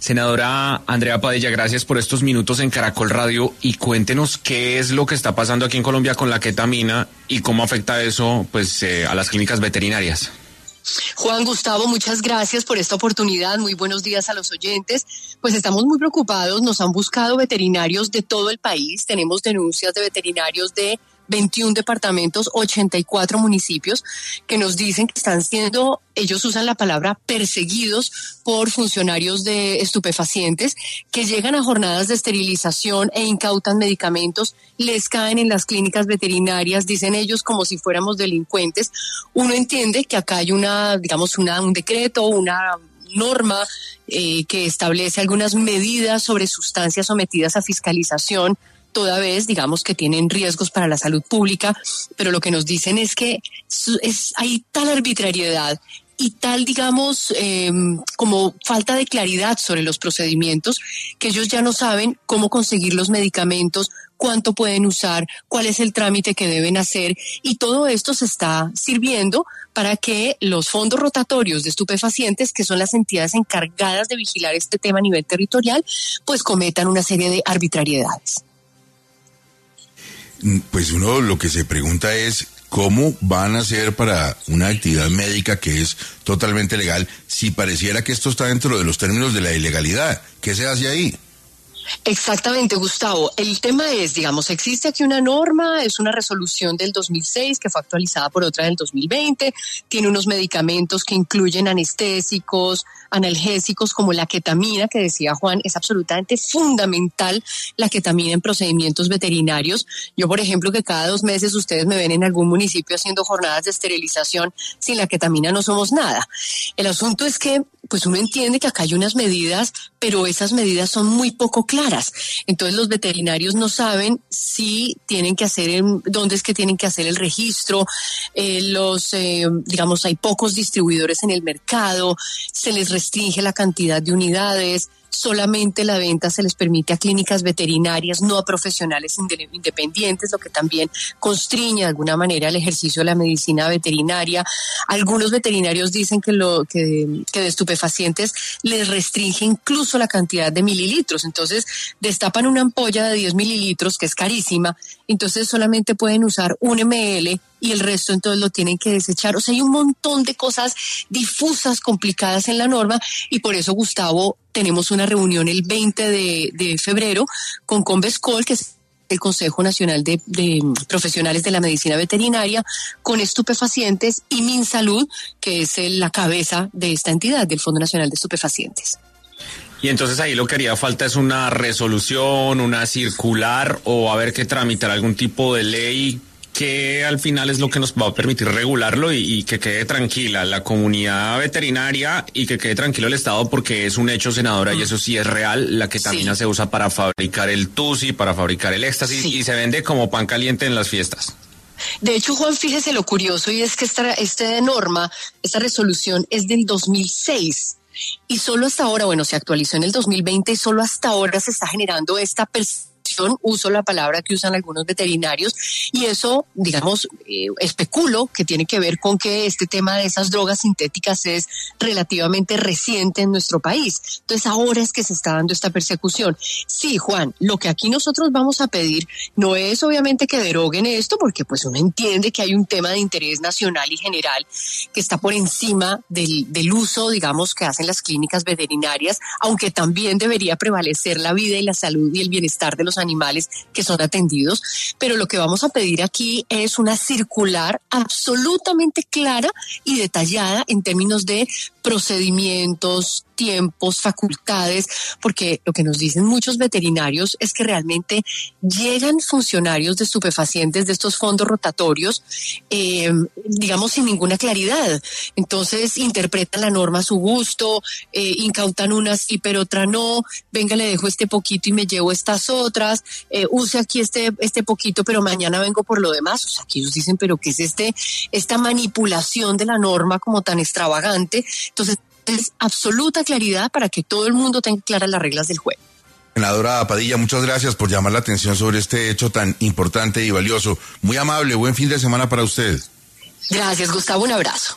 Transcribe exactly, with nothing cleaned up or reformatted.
Senadora Andrea Padilla, gracias por estos minutos en Caracol Radio y cuéntenos qué es lo que está pasando aquí en Colombia con la ketamina y cómo afecta eso pues eh, a las clínicas veterinarias. Juan, Gustavo, muchas gracias por esta oportunidad. Muy buenos días a los oyentes. Pues estamos muy preocupados. Nos han buscado veterinarios de todo el país. Tenemos denuncias de veterinarios de veintiún departamentos, ochenta y cuatro municipios, que nos dicen que están siendo, ellos usan la palabra perseguidos por funcionarios de estupefacientes que llegan a jornadas de esterilización e incautan medicamentos, les caen en las clínicas veterinarias, dicen ellos como si fuéramos delincuentes. Uno entiende que acá hay una, digamos, una, un decreto, una norma eh, que establece algunas medidas sobre sustancias sometidas a fiscalización, toda vez, digamos, que tienen riesgos para la salud pública, pero lo que nos dicen es que es, hay tal arbitrariedad y tal, digamos, eh, como falta de claridad sobre los procedimientos, que ellos ya no saben cómo conseguir los medicamentos, cuánto pueden usar, cuál es el trámite que deben hacer, y todo esto se está sirviendo para que los fondos rotatorios de estupefacientes, que son las entidades encargadas de vigilar este tema a nivel territorial, pues cometan una serie de arbitrariedades. Pues uno lo que se pregunta es cómo van a hacer para una actividad médica que es totalmente legal si pareciera que esto está dentro de los términos de la ilegalidad. ¿Qué se hace ahí? Exactamente, Gustavo. El tema es, digamos, existe aquí una norma, es una resolución del dos mil seis que fue actualizada por otra del dos mil veinte, tiene unos medicamentos que incluyen anestésicos, analgésicos como la ketamina, que decía Juan, es absolutamente fundamental la ketamina en procedimientos veterinarios. Yo, por ejemplo, que cada dos meses ustedes me ven en algún municipio haciendo jornadas de esterilización, sin la ketamina no somos nada. El asunto es que, pues uno entiende que acá hay unas medidas, pero esas medidas son muy poco claras. Entonces los veterinarios no saben si tienen que hacer, en, dónde es que tienen que hacer el registro, eh, los, eh, digamos, hay pocos distribuidores en el mercado, se les restringe la cantidad de unidades, solamente la venta se les permite a clínicas veterinarias, no a profesionales independientes, lo que también constriñe de alguna manera el ejercicio de la medicina veterinaria. Algunos veterinarios dicen que, lo, que, que de estupefacientes les restringe incluso la cantidad de mililitros. Entonces destapan una ampolla de diez mililitros, que es carísima, entonces solamente pueden usar un mililitro y el resto entonces lo tienen que desechar. O sea, hay un montón de cosas difusas, complicadas en la norma, y por eso, Gustavo, tenemos una reunión el veinte de febrero con Convescol, que es el Consejo Nacional de, de Profesionales de la Medicina Veterinaria, con estupefacientes, y MinSalud, que es el, la cabeza de esta entidad, del Fondo Nacional de Estupefacientes. Y entonces ahí lo que haría falta es una resolución, una circular, o haber que tramitar algún tipo de ley que al final es lo que nos va a permitir regularlo y, y que quede tranquila la comunidad veterinaria y que quede tranquilo el Estado, porque es un hecho, senadora, mm. y eso sí es real. La ketamina sí se usa para fabricar el tusi, para fabricar el éxtasis, sí, y se vende como pan caliente en las fiestas. De hecho, Juan, fíjese lo curioso, y es que esta, esta norma, esta resolución es del dos mil seis. Y solo hasta ahora, bueno, se actualizó en el dos mil veinte y solo hasta ahora se está generando esta percepción, uso la palabra que usan algunos veterinarios, y eso, digamos, eh, especulo que tiene que ver con que este tema de esas drogas sintéticas es relativamente reciente en nuestro país. Entonces ahora es que se está dando esta persecución. Sí, Juan, lo que aquí nosotros vamos a pedir no es obviamente que deroguen esto, porque pues uno entiende que hay un tema de interés nacional y general que está por encima del, del uso, digamos, que hacen las clínicas veterinarias, aunque también debería prevalecer la vida y la salud y el bienestar de los animales que son atendidos. Pero lo que vamos a pedir aquí es una circular absolutamente clara y detallada en términos de procedimientos, tiempos, facultades, porque lo que nos dicen muchos veterinarios es que realmente llegan funcionarios de estupefacientes de estos fondos rotatorios, eh, digamos, sin ninguna claridad. Entonces interpretan la norma a su gusto, eh, incautan una sí, pero otra no, venga, le dejo este poquito y me llevo estas otras, eh, use aquí este, este poquito, pero mañana vengo por lo demás. O sea, aquí ellos dicen, pero ¿qué es este, esta manipulación de la norma como tan extravagante? Entonces, es absoluta claridad para que todo el mundo tenga claras las reglas del juego. Senadora Padilla, muchas gracias por llamar la atención sobre este hecho tan importante y valioso. Muy amable, buen fin de semana para usted. Gracias, Gustavo, un abrazo.